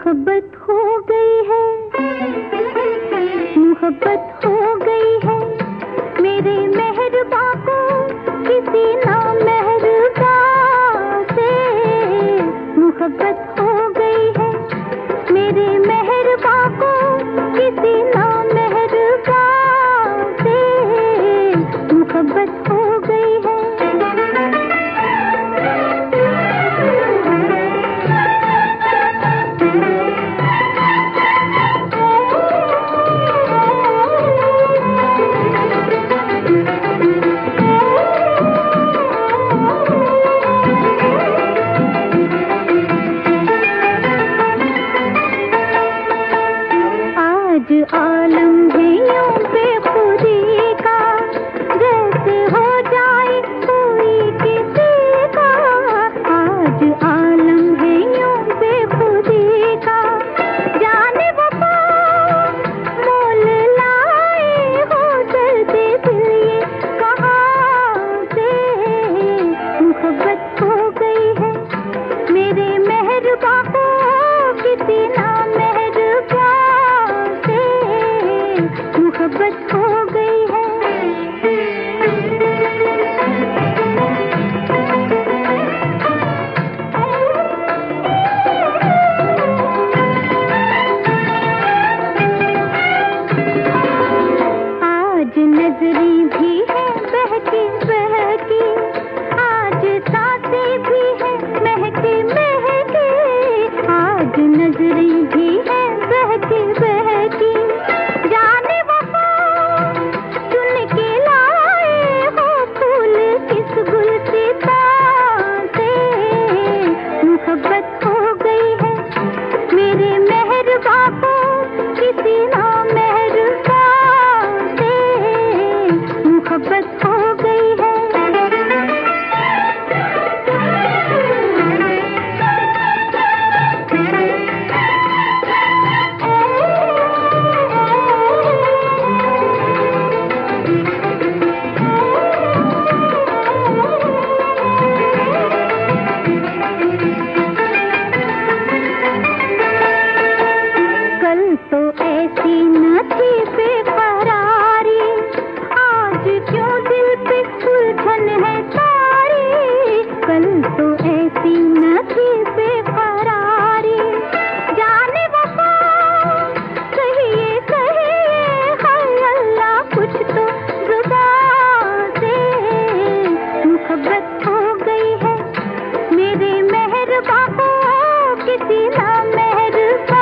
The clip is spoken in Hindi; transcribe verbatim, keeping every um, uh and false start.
मोहब्बत हो गई है, मोहब्बत हो गई है मेरे मेहरबा को किसी नामेहरबा से। मोहब्बत हो गई है मेरे मेहरबा को किसी नामेहरबा से। मोहब्बत हो गई है। आज आलम है यूं बेखुदी का, जैसे हो जाए कोई किसी का। आज आलम है यूं बेखुदी का, जाने वफा मोल लाए हो चलते दिल ये कहाँ से। मोहब्बत हो गई है मेरे मेहरबा को किसी नामेहरबा से। मोहब्बत हो गई है। आज नजरी भी है बहकी बहकी, आज सांसें भी है महकी महकी। आज नजरी भी है बहकी बहकी, जाने वफा चुन के लाए हो फूल किस गुलसिता से। मोहब्बत हो गई है मेरे मेहरबा को किसी नामेहरबा से। मोहब्बत हो गई है। कल तो ऐसी न थी बेकरारी, आज क्यों दिल पे उलझन है सारी। कल तो ऐसी न थी बेकरारी, जाने वफा कहिए कहिए हाय अल्लाह कुछ तो जुबान से। मोहब्बत हो गई है मेरे मेहरबा को किसी नामेहरबा